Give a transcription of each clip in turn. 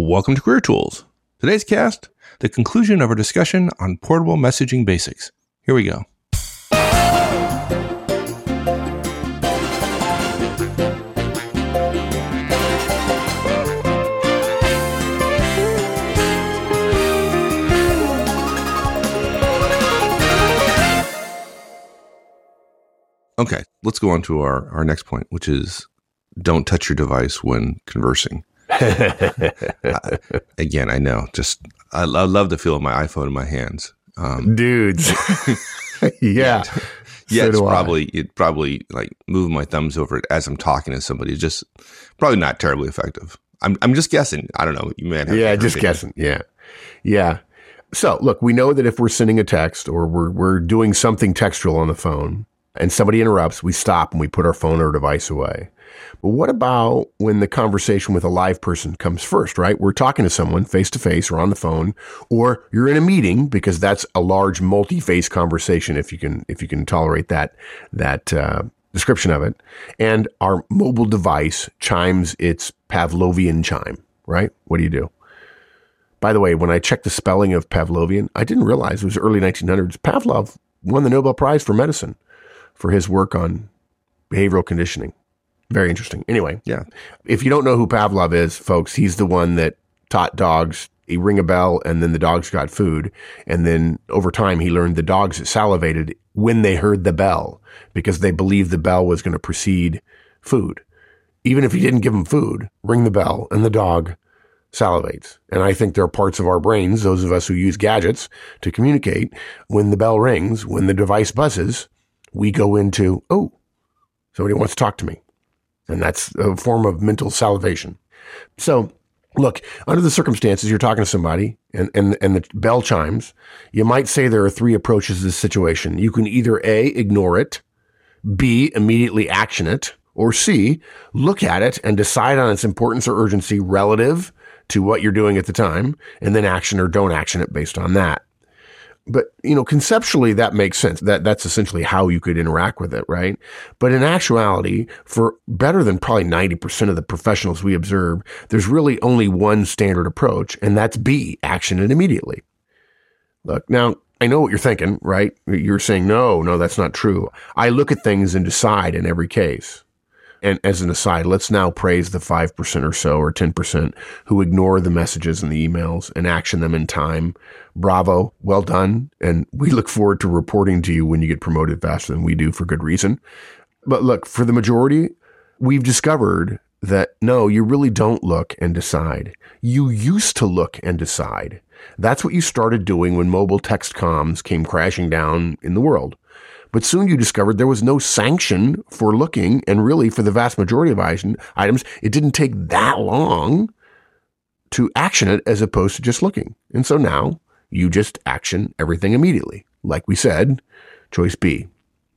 Welcome to Career Tools. Today's cast, the conclusion of our discussion on portable messaging basics. Here we go. Okay, let's go on to our next point, which is don't touch your device when conversing. Again, I know. I love the feel of my iPhone in my hands. Dudes. Yeah. Yeah, so it probably like moving my thumbs over it as I'm talking to somebody is just probably not terribly effective. I'm just guessing. I don't know. You may have just guessing. Yeah. Yeah. So look, we know that if we're sending a text or we're doing something textual on the phone and somebody interrupts, we stop and we put our phone or device away. But what about when the conversation with a live person comes first, right? We're talking to someone face to face or on the phone, or you're in a meeting, because that's a large multi-phase conversation if you can tolerate that description of it. And our mobile device chimes its Pavlovian chime, right? What do you do? By the way, when I checked the spelling of Pavlovian, I didn't realize it was early 1900s. Pavlov won the Nobel Prize for medicine for his work on behavioral conditioning. Very interesting. Anyway, yeah. If you don't know who Pavlov is, folks, he's the one that taught dogs, he ring a bell and then the dogs got food. And then over time, he learned the dogs salivated when they heard the bell because they believed the bell was going to precede food. Even if he didn't give them food, ring the bell and the dog salivates. And I think there are parts of our brains, those of us who use gadgets to communicate, when the bell rings, when the device buzzes, we go into, oh, somebody wants to talk to me. And that's a form of mental salivation. So look, under the circumstances, you're talking to somebody and the bell chimes. You might say there are three approaches to this situation. You can either A, ignore it, B, immediately action it, or C, look at it and decide on its importance or urgency relative to what you're doing at the time, and then action or don't action it based on that. But, conceptually, that makes sense. That's essentially how you could interact with it, right? But in actuality, for better than probably 90% of the professionals we observe, there's really only one standard approach, and that's B, action it immediately. Look, now, I know what you're thinking, right? You're saying, no, that's not true. I look at things and decide in every case. And as an aside, let's now praise the 5% or so, or 10%, who ignore the messages and the emails and action them in time. Bravo. Well done. And we look forward to reporting to you when you get promoted faster than we do, for good reason. But look, for the majority, we've discovered that no, you really don't look and decide. You used to look and decide. That's what you started doing when mobile text comms came crashing down in the world. But soon you discovered there was no sanction for looking, and really for the vast majority of items, it didn't take that long to action it as opposed to just looking. And so now you just action everything immediately. Like we said, choice B.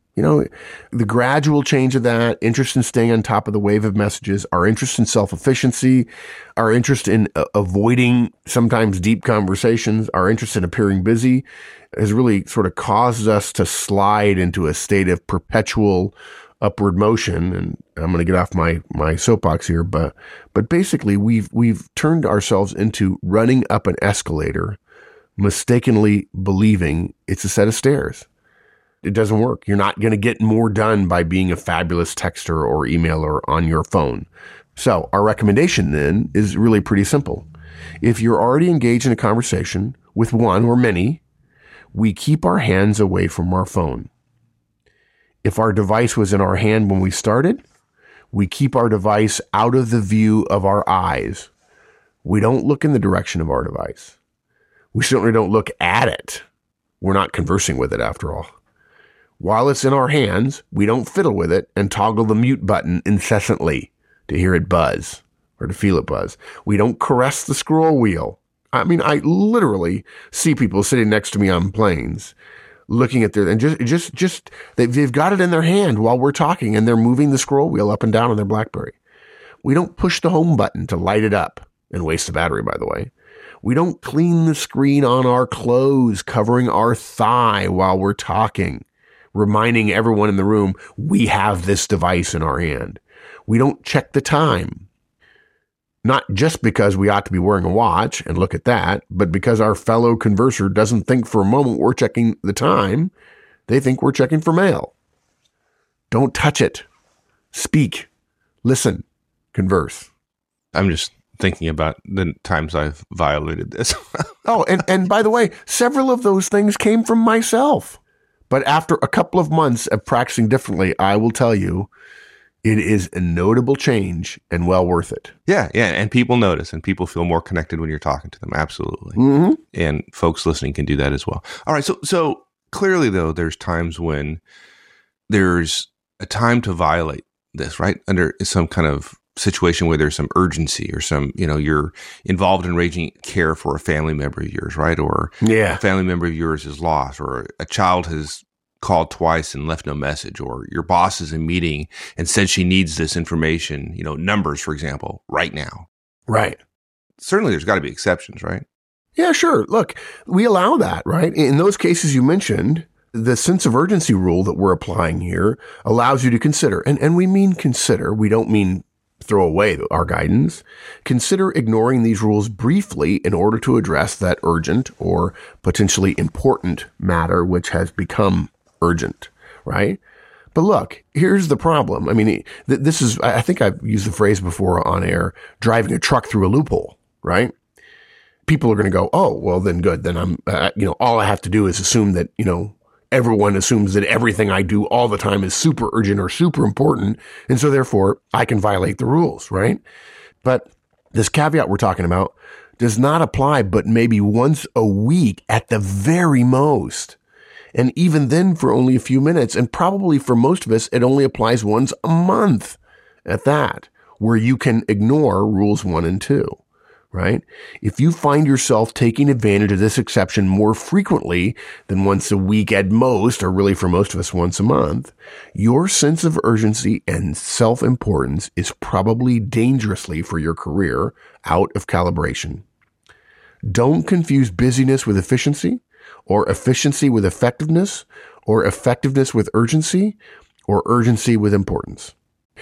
The gradual change of that, interest in staying on top of the wave of messages, our interest in self-efficiency, our interest in avoiding sometimes deep conversations, our interest in appearing busy, has really sort of caused us to slide into a state of perpetual upward motion. And I'm going to get off my soapbox here, but basically we've turned ourselves into running up an escalator, mistakenly believing it's a set of stairs. It doesn't work. You're not going to get more done by being a fabulous texter or emailer on your phone. So our recommendation then is really pretty simple. If you're already engaged in a conversation with one or many, we keep our hands away from our phone. If our device was in our hand when we started, we keep our device out of the view of our eyes. We don't look in the direction of our device. We certainly don't look at it. We're not conversing with it after all. While it's in our hands, we don't fiddle with it and toggle the mute button incessantly to hear it buzz or to feel it buzz. We don't caress the scroll wheel. I mean, I literally see people sitting next to me on planes looking at and just they've got it in their hand while we're talking and they're moving the scroll wheel up and down on their BlackBerry. We don't push the home button to light it up and waste the battery, by the way. We don't clean the screen on our clothes, covering our thigh while we're talking, reminding everyone in the room we have this device in our hand. We don't check the time. Not just because we ought to be wearing a watch and look at that, but because our fellow converser doesn't think for a moment we're checking the time. They think we're checking for mail. Don't touch it. Speak. Listen. Converse. I'm just thinking about the times I've violated this. Oh, and by the way, several of those things came from myself. But after a couple of months of practicing differently, I will tell you, it is a notable change and well worth it. Yeah. And people notice and people feel more connected when you're talking to them. Absolutely. Mm-hmm. And folks listening can do that as well. All right. So clearly, though, there's times when there's a time to violate this, right? Under some kind of situation where there's some urgency or some, you're involved in arranging care for a family member of yours, right? Or a family member of yours is lost, or a child has called twice and left no message, or your boss is in a meeting and said she needs this information, numbers, for example, right now. Right. Certainly there's got to be exceptions, right? Yeah, sure. Look, we allow that, right? In those cases you mentioned, the sense of urgency rule that we're applying here allows you to consider, and we mean consider, we don't mean throw away our guidance. Consider ignoring these rules briefly in order to address that urgent or potentially important matter which has become urgent, right? But look, here's the problem. I mean, this is, I think I've used the phrase before on air, driving a truck through a loophole, right? People are going to go, oh, well, then good. Then I'm, all I have to do is assume that, everyone assumes that everything I do all the time is super urgent or super important. And so therefore I can violate the rules, right? But this caveat we're talking about does not apply, but maybe once a week at the very most. And even then for only a few minutes. And probably for most of us, it only applies once a month at that, where you can ignore rules 1 and 2. Right? If you find yourself taking advantage of this exception more frequently than once a week at most, or really for most of us once a month, your sense of urgency and self-importance is probably dangerously for your career out of calibration. Don't confuse busyness with efficiency, or efficiency with effectiveness, or effectiveness with urgency, or urgency with importance.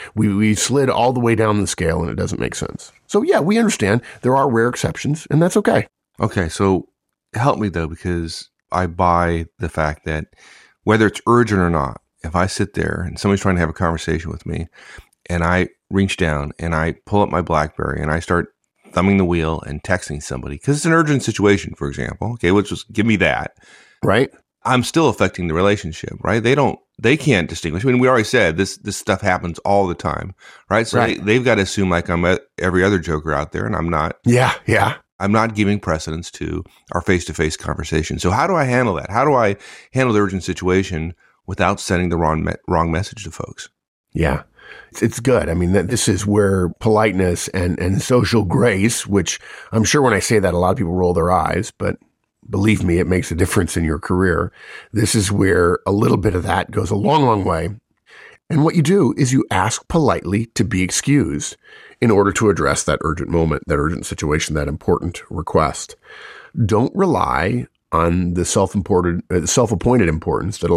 We slid all the way down the scale and it doesn't make sense. So yeah, we understand there are rare exceptions and that's okay. Okay. So help me though, because I buy the fact that whether it's urgent or not, if I sit there and somebody's trying to have a conversation with me and I reach down and I pull up my BlackBerry and I start thumbing the wheel and texting somebody because it's an urgent situation, for example. Okay. Let's just give me that. Right. I'm still affecting the relationship, right? They can't distinguish. I mean, we already said this stuff happens all the time, right? So right. They've got to assume like I'm every other joker out there and I'm not. Yeah. I'm not giving precedence to our face-to-face conversation. So how do I handle that? How do I handle the urgent situation without sending the wrong message to folks? Yeah. It's good. I mean, this is where politeness and social grace, which I'm sure when I say that, a lot of people roll their eyes, but believe me, it makes a difference in your career. This is where a little bit of that goes a long, long way. And what you do is you ask politely to be excused in order to address that urgent moment, that urgent situation, that important request. Don't rely on the self-appointed importance that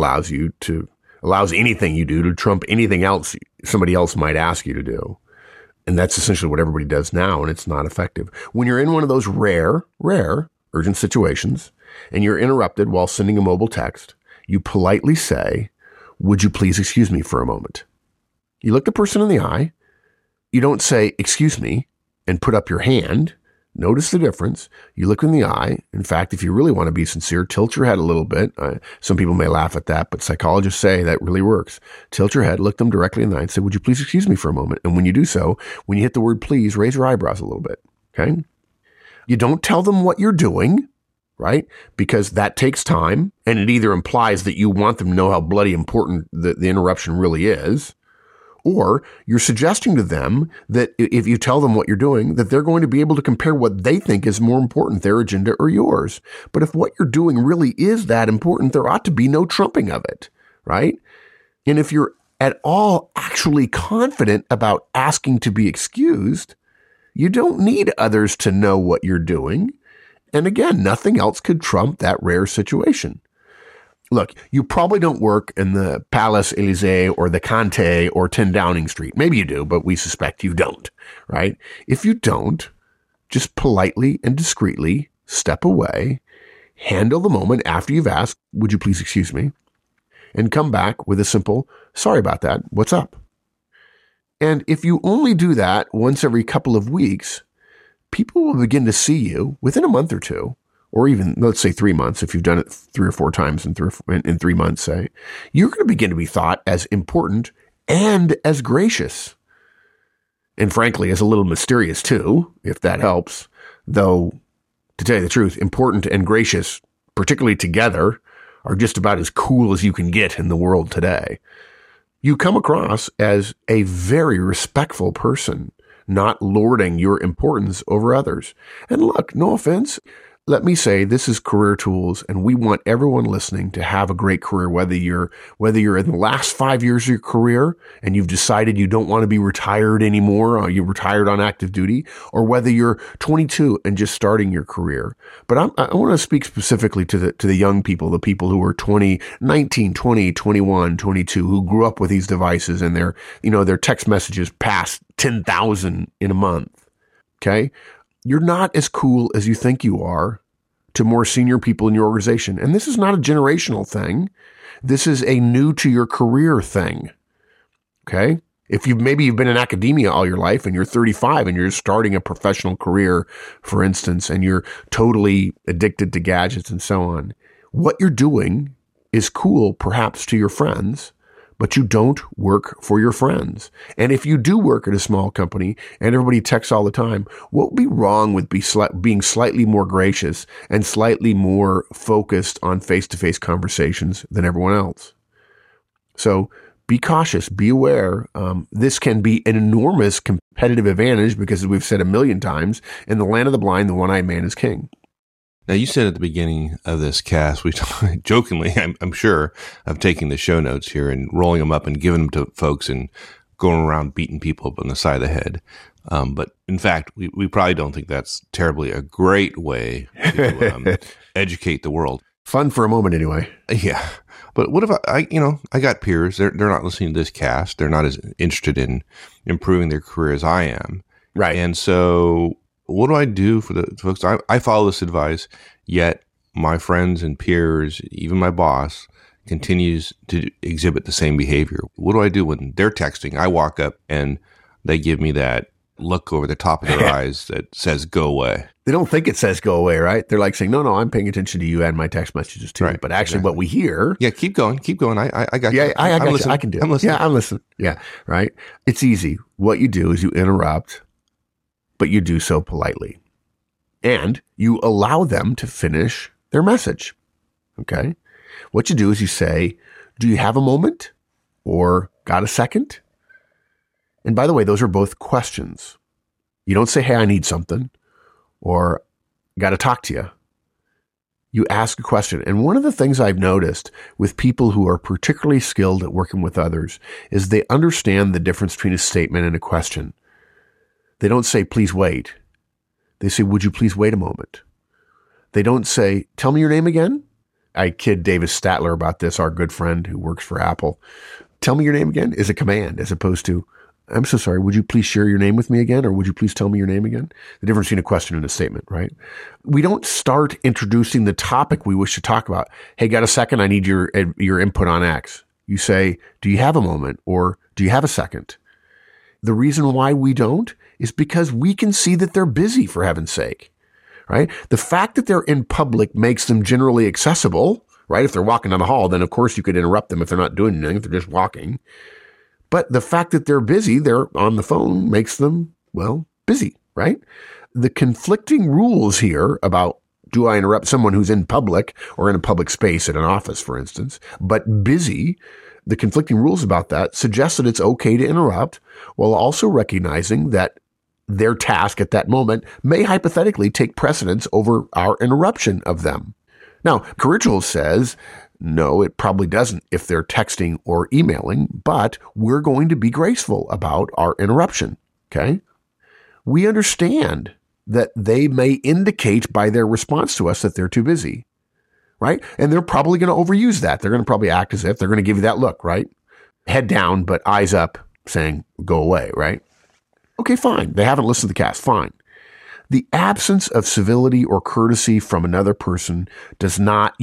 allows anything you do to trump anything else somebody else might ask you to do. And that's essentially what everybody does now, and it's not effective. When you're in one of those rare urgent situations, and you're interrupted while sending a mobile text, you politely say, would you please excuse me for a moment? You look the person in the eye. You don't say, excuse me, and put up your hand. Notice the difference. You look in the eye. In fact, if you really want to be sincere, tilt your head a little bit. Some people may laugh at that, but psychologists say that really works. Tilt your head, look them directly in the eye and say, would you please excuse me for a moment? And when you do so, when you hit the word please, raise your eyebrows a little bit. Okay? You don't tell them what you're doing, right? Because that takes time, and it either implies that you want them to know how bloody important the interruption really is, or you're suggesting to them that if you tell them what you're doing, that they're going to be able to compare what they think is more important, their agenda or yours. But if what you're doing really is that important, there ought to be no trumping of it, right? And if you're at all actually confident about asking to be excused, you don't need others to know what you're doing. And again, nothing else could trump that rare situation. Look, you probably don't work in the Palace Elysee or the Conte or 10 Downing Street. Maybe you do, but we suspect you don't, right? If you don't, just politely and discreetly step away, handle the moment after you've asked, would you please excuse me? And come back with a simple, sorry about that, what's up? And if you only do that once every couple of weeks, people will begin to see you within a month or two, or even, let's say 3 months, if you've done it 3 or 4 times in 3 months, say, you're going to begin to be thought as important and as gracious. And frankly, as a little mysterious too, if that helps. Though, to tell you the truth, important and gracious, particularly together, are just about as cool as you can get in the world today. You come across as a very respectful person, not lording your importance over others. And look, no offense, let me say this is Career Tools, and we want everyone listening to have a great career, whether you're in the last 5 years of your career and you've decided you don't want to be retired anymore, or you're retired on active duty, or whether you're 22 and just starting your career. But I want to speak specifically to the young people, the people who are 19, 20, 21, 22, who grew up with these devices and their text messages past 10,000 in a month. Okay? You're not as cool as you think you are to more senior people in your organization. And this is not a generational thing. This is a new to your career thing. Okay? If you've been in academia all your life and you're 35 and you're starting a professional career, for instance, and you're totally addicted to gadgets and so on, what you're doing is cool perhaps to your friends, but you don't work for your friends. And if you do work at a small company and everybody texts all the time, what would be wrong with being slightly more gracious and slightly more focused on face-to-face conversations than everyone else? So be cautious, be aware. This can be an enormous competitive advantage because, as we've said a million times, in the land of the blind, the one-eyed man is king. Now, you said at the beginning of this cast, we jokingly, I'm sure, of taking the show notes here and rolling them up and giving them to folks and going around beating people up on the side of the head. But in fact, we probably don't think that's terribly a great way to educate the world. Fun for a moment, anyway. Yeah. But what if I got peers, they're not listening to this cast. They're not as interested in improving their career as I am. Right. And so what do I do for the folks? I follow this advice, yet my friends and peers, even my boss, continues to exhibit the same behavior. What do I do when they're texting? I walk up and they give me that look over the top of their eyes that says, go away. They don't think it says go away, right? They're like saying, no, I'm paying attention to you and my text messages too. Right, but actually exactly. What we hear. Yeah, keep going. I got you. Yeah, I got you. I can do it. I'm listening. Yeah, I'm listening. Yeah, right. It's easy. What you do is you interrupt, but you do so politely. And you allow them to finish their message. Okay? What you do is you say, do you have a moment? Or got a second? And by the way, those are both questions. You don't say, hey, I need something, or got to talk to you. You ask a question. And one of the things I've noticed with people who are particularly skilled at working with others is they understand the difference between a statement and a question. They don't say, please wait. They say, would you please wait a moment? They don't say, tell me your name again. I kid Davis Statler about this, our good friend who works for Apple. Tell me your name again is a command as opposed to, I'm so sorry, would you please share your name with me again? Or would you please tell me your name again? The difference between a question and a statement, right? We don't start introducing the topic we wish to talk about. Hey, got a second? I need your input on X. You say, do you have a moment? Or do you have a second? The reason why we don't is because we can see that they're busy, for heaven's sake, right? The fact that they're in public makes them generally accessible, right? If they're walking down the hall, then of course you could interrupt them if they're not doing anything, if they're just walking. But the fact that they're busy, they're on the phone, makes them, well, busy, right? The conflicting rules here about, do I interrupt someone who's in public or in a public space at an office, for instance, but busy, the conflicting rules about that suggest that it's okay to interrupt while also recognizing that their task at that moment may hypothetically take precedence over our interruption of them. Now, Career Tools says, no, it probably doesn't if they're texting or emailing, but we're going to be graceful about our interruption, okay? We understand that they may indicate by their response to us that they're too busy, right? And they're probably going to overuse that. They're going to probably act as if they're going to give you that look, right? Head down, but eyes up, saying, go away, right? Okay, fine. They haven't listened to the cast. Fine. The absence of civility or courtesy from another person does not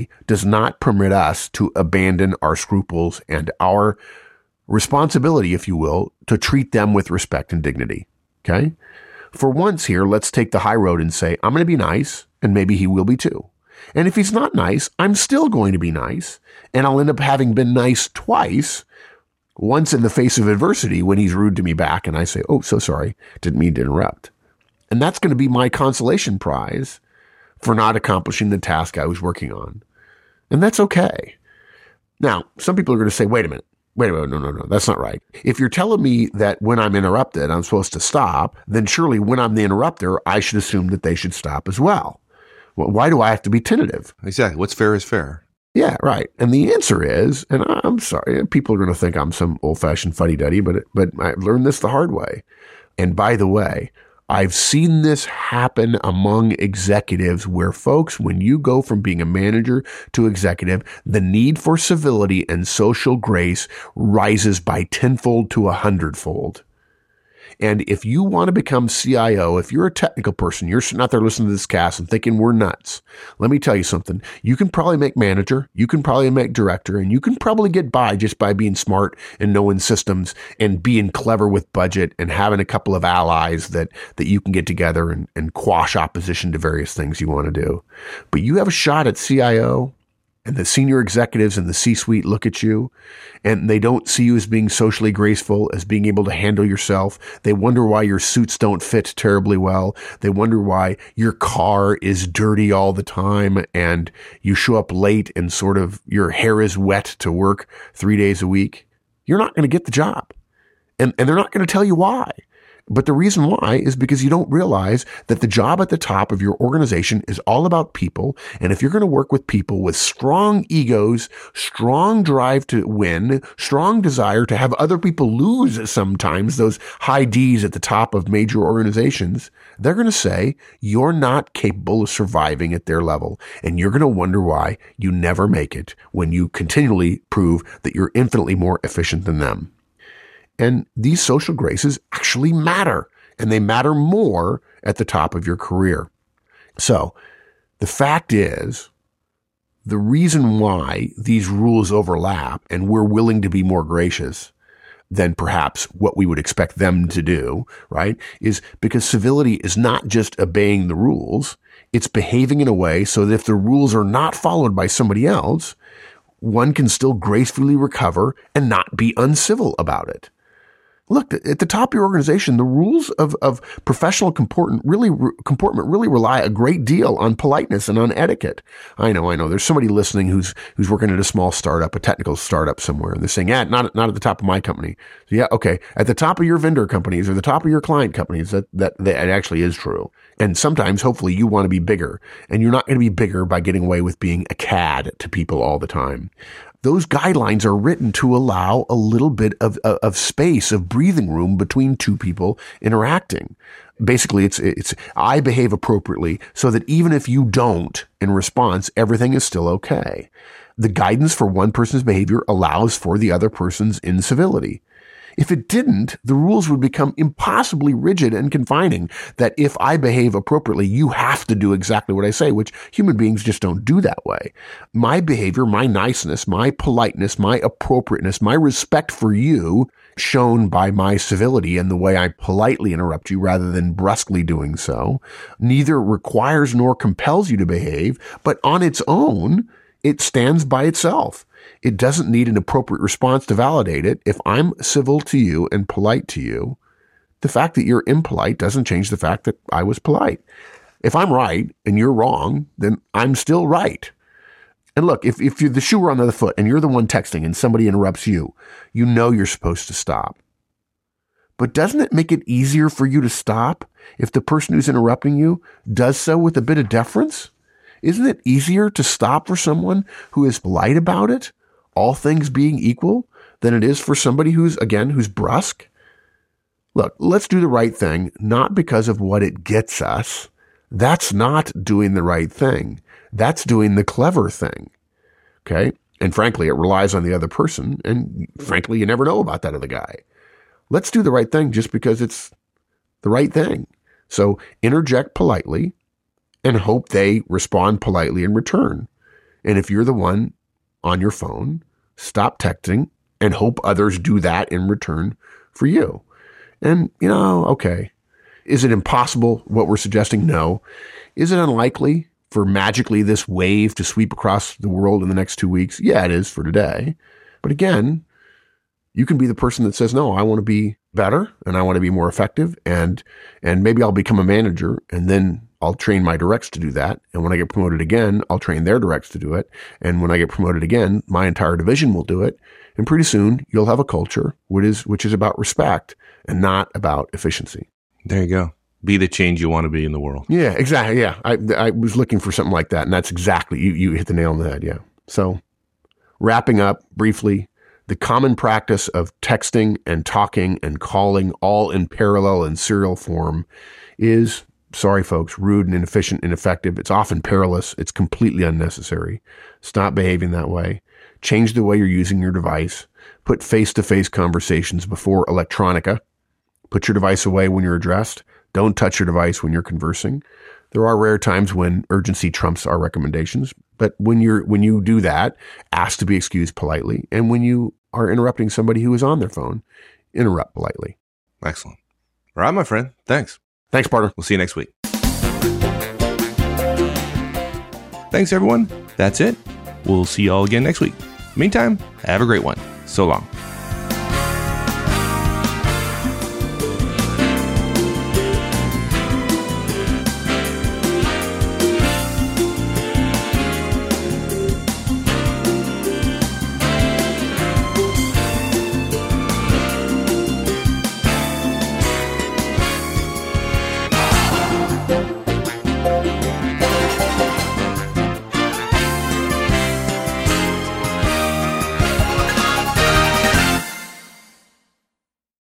permit us to abandon our scruples and our responsibility, if you will, to treat them with respect and dignity. Okay? For once here, let's take the high road and say, I'm going to be nice, and maybe he will be too. And if he's not nice, I'm still going to be nice, and I'll end up having been nice twice, once in the face of adversity when he's rude to me back, and I say, oh, so sorry, didn't mean to interrupt. And that's going to be my consolation prize for not accomplishing the task I was working on. And that's okay. Now, some people are going to say, wait a minute, no, that's not right. If you're telling me that when I'm interrupted, I'm supposed to stop, then surely when I'm the interrupter, I should assume that they should stop as well. Well, why do I have to be tentative? Exactly. What's fair is fair. Yeah, right. And the answer is, and I'm sorry, people are going to think I'm some old-fashioned fuddy-duddy, but I've learned this the hard way. And by the way, I've seen this happen among executives where folks, when you go from being a manager to executive, the need for civility and social grace rises by 10-fold to 100-fold. And if you want to become CIO, if you're a technical person, you're sitting out there listening to this cast and thinking we're nuts, let me tell you something. You can probably make manager, you can probably make director, and you can probably get by just by being smart and knowing systems and being clever with budget and having a couple of allies that you can get together and quash opposition to various things you want to do. But you have a shot at CIO, and the senior executives in the C-suite look at you and they don't see you as being socially graceful, as being able to handle yourself. They wonder why your suits don't fit terribly well. They wonder why your car is dirty all the time and you show up late and sort of your hair is wet to work 3 days a week. You're not going to get the job. And they're not going to tell you why. But the reason why is because you don't realize that the job at the top of your organization is all about people. And if you're going to work with people with strong egos, strong drive to win, strong desire to have other people lose sometimes, those high D's at the top of major organizations, they're going to say you're not capable of surviving at their level. And you're going to wonder why you never make it when you continually prove that you're infinitely more efficient than them. And these social graces actually matter, and they matter more at the top of your career. So the fact is, the reason why these rules overlap and we're willing to be more gracious than perhaps what we would expect them to do, right, is because civility is not just obeying the rules. It's behaving in a way so that if the rules are not followed by somebody else, one can still gracefully recover and not be uncivil about it. Look, at the top of your organization, the rules of professional comportment really rely a great deal on politeness and on etiquette. I know. There's somebody listening who's working at a small startup, a technical startup somewhere, and they're saying, yeah, not at the top of my company. So yeah, okay, at the top of your vendor companies or the top of your client companies, that actually is true. And sometimes, hopefully, you want to be bigger, and you're not going to be bigger by getting away with being a cad to people all the time. Those guidelines are written to allow a little bit of space, of breathing room between two people interacting. Basically, it's I behave appropriately so that even if you don't in response, everything is still okay. The guidance for one person's behavior allows for the other person's incivility. If it didn't, the rules would become impossibly rigid and confining, that if I behave appropriately, you have to do exactly what I say, which human beings just don't do that way. My behavior, my niceness, my politeness, my appropriateness, my respect for you, shown by my civility and the way I politely interrupt you rather than brusquely doing so, neither requires nor compels you to behave, but on its own, it stands by itself. It doesn't need an appropriate response to validate it. If I'm civil to you and polite to you, the fact that you're impolite doesn't change the fact that I was polite. If I'm right and you're wrong, then I'm still right. And look, if you're the shoe were on the other foot and you're the one texting and somebody interrupts you, you know you're supposed to stop. But doesn't it make it easier for you to stop if the person who's interrupting you does so with a bit of deference? Isn't it easier to stop for someone who is polite about it, all things being equal, than it is for somebody who's brusque? Look, let's do the right thing, not because of what it gets us, That's not doing the right thing. That's doing the clever thing. Okay? And frankly, it relies on the other person. And frankly, you never know about that other guy. Let's do the right thing just because it's the right thing. So interject politely and hope they respond politely in return. And if you're the one on your phone, stop texting and hope others do that in return for you. And, okay. Is it impossible what we're suggesting? No. Is it unlikely for magically this wave to sweep across the world in the next 2 weeks? Yeah, it is for today. But again, you can be the person that says, no, I want to be better and I want to be more effective and maybe I'll become a manager and then I'll train my directs to do that. And when I get promoted again, I'll train their directs to do it. And when I get promoted again, my entire division will do it. And pretty soon you'll have a culture which is about respect and not about efficiency. There you go. Be the change you want to be in the world. Yeah, exactly. Yeah. I was looking for something like that. And that's exactly, you hit the nail on the head. Yeah. So wrapping up briefly, the common practice of texting and talking and calling all in parallel and serial form is, sorry folks, rude and inefficient, ineffective. It's often perilous. It's completely unnecessary. Stop behaving that way. Change the way you're using your device. Put face-to-face conversations before electronica. Put your device away when you're addressed. Don't touch your device when you're conversing. There are rare times when urgency trumps our recommendations, but when you do that, ask to be excused politely. And when you are interrupting somebody who is on their phone, interrupt politely. Excellent. All right, my friend. Thanks. Thanks, partner. We'll see you next week. Thanks, everyone. That's it. We'll see you all again next week. Meantime, have a great one. So long.